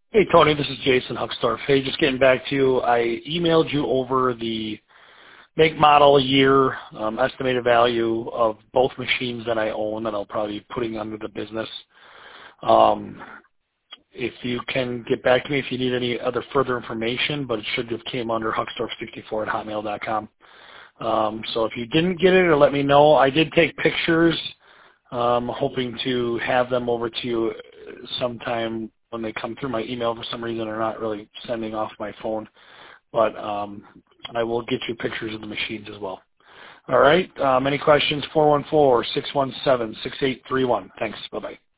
Hey, Tony, this is Jason Huckstorf. Hey, just getting back to you. I emailed you over the make, model, year, estimated value of both machines that I own that I'll probably be putting under the business. If you can get back to me if you need any other further information, but it should have came under huckstorf64@hotmail.com. So if you didn't get it, or let me know. I did take pictures, hoping to have them over to you sometime when they come through my email. For some reason, they're not really sending off my phone, but I will get you pictures of the machines as well. All right. Any questions? 414-617-6831. Thanks. Bye-bye.